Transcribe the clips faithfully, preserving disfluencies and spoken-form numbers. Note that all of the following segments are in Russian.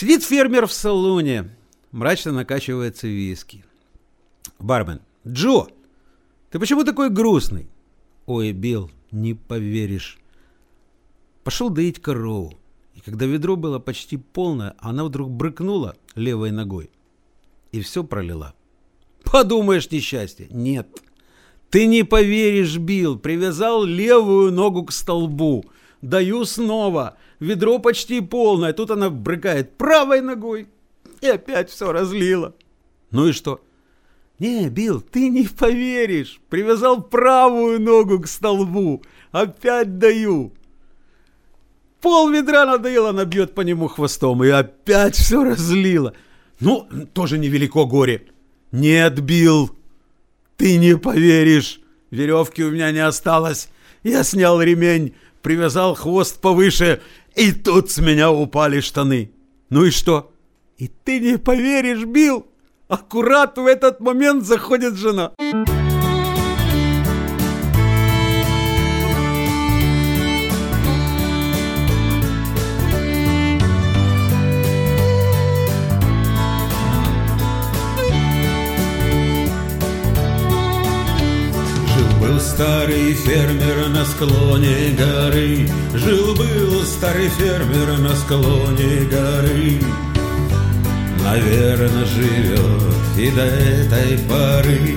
Сидит фермер в салоне, мрачно накачивается виски. Бармен: Джо, ты почему такой грустный? Ой, Билл, не поверишь. Пошел доить корову. И когда ведро было почти полное, она вдруг брыкнула левой ногой. И все пролила. Подумаешь, несчастье. Нет. Ты не поверишь, Билл. Привязал левую ногу к столбу. Даю снова. Ведро почти полное. Тут она брыкает правой ногой. И опять все разлила. Ну и что? Не, Билл, ты не поверишь. Привязал правую ногу к столбу. Опять даю. Пол ведра надоело, она бьет по нему хвостом. И опять все разлила. Ну, тоже невелико горе. Нет, Билл, ты не поверишь. Веревки у меня не осталось. Я снял ремень, привязал хвост повыше, и тут с меня упали штаны. Ну и что? И ты не поверишь, Билл, аккурат в этот момент заходит жена. Жил-был старый фермер на склоне горы, жил-был старый фермер на склоне горы. Наверно, живет и до этой поры.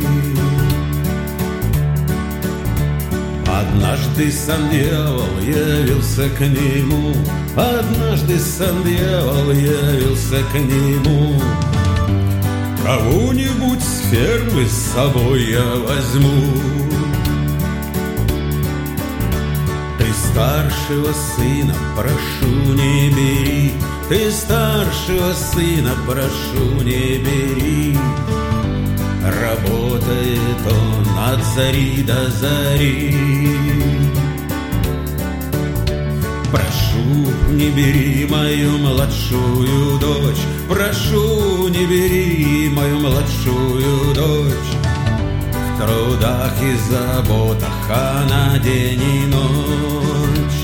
Однажды сам дьявол явился к нему, однажды сам дьявол явился к нему. Кого-нибудь с фермы с собой я возьму. Ты старшего сына прошу не бери, ты старшего сына прошу не бери. Работает он от зари до зари. Прошу, не бери мою младшую дочь, прошу, не бери мою младшую дочь. В трудах и заботах она день и ночь.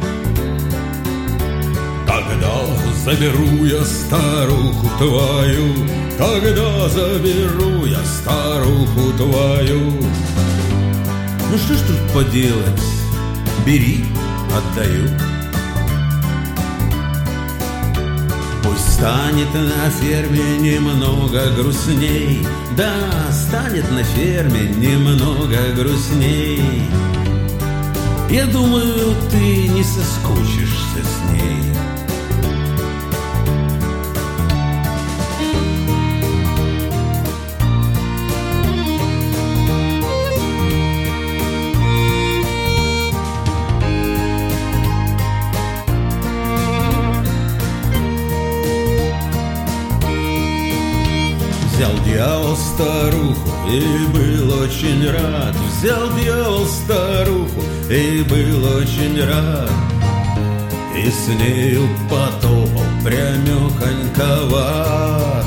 Тогда заберу я старуху твою, тогда заберу я старуху твою. Ну что ж тут поделать? Бери, отдаю. Пусть станет на ферме немного грустней, да, станет на ферме немного грустней. Я думаю, ты не соскучишься с ней. Взял дьявол старуху и был очень рад. Взял дьявол старуху и был очень рад. И с нею потопал прямехонько в ад.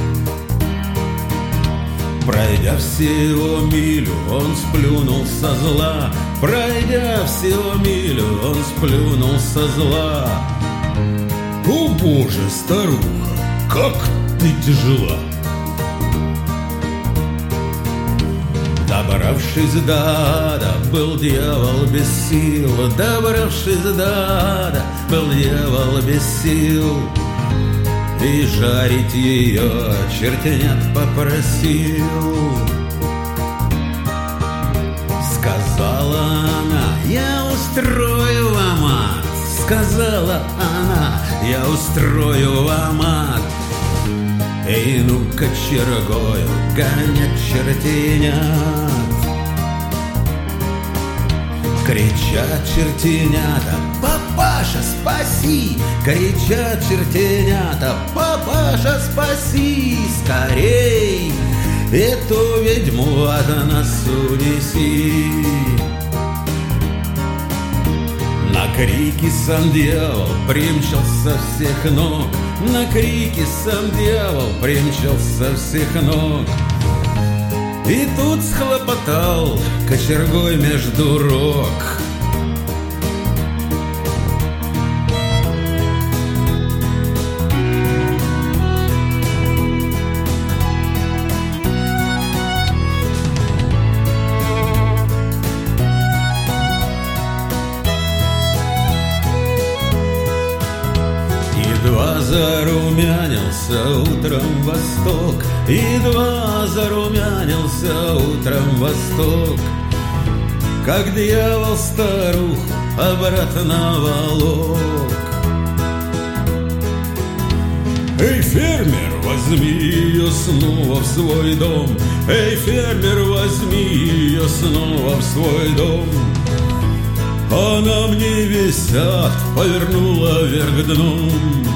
Пройдя всего милю, он сплюнул со зла. Пройдя всего милю, он сплюнул со зла. О боже, старуха, как ты тяжела! Добравшись до ада, был дьявол без сил. Добравшись до ада, был дьявол без сил. И жарить ее чертенят попросил. Сказала она: я устрою вам ад. Сказала она: я устрою вам ад. Эй, ну-ка, чергою гонять чертенят. Кричат чертенята: папаша, спаси! Кричат чертенята: папаша, спаси! Скорей эту ведьму от нас унеси. На крики сам дьявол примчался со всех ног. На крики сам дьявол примчался со всех ног. И тут схлопотал кочергой между рог. Едва зарумянился утром восток, едва зарумянился утром восток, как дьявол старуху обратно волок. Эй, фермер, возьми ее снова в свой дом, эй, фермер, возьми ее снова в свой дом. Она мне висят, повернула вверх дном.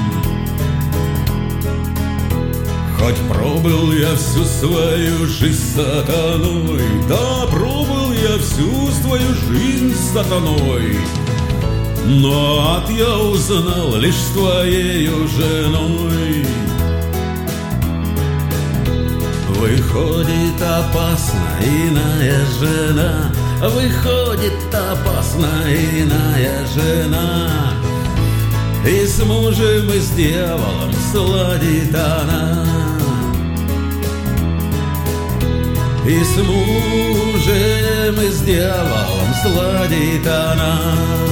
Хоть пробыл я всю свою жизнь с сатаной, да, пробыл я всю свою жизнь с сатаной, но ад я узнал лишь с твоею женой. Выходит, опасна иная жена, выходит, опасна иная жена, и с мужем, и с дьяволом сладит она. И с мужем, и с дьяволом сладит она.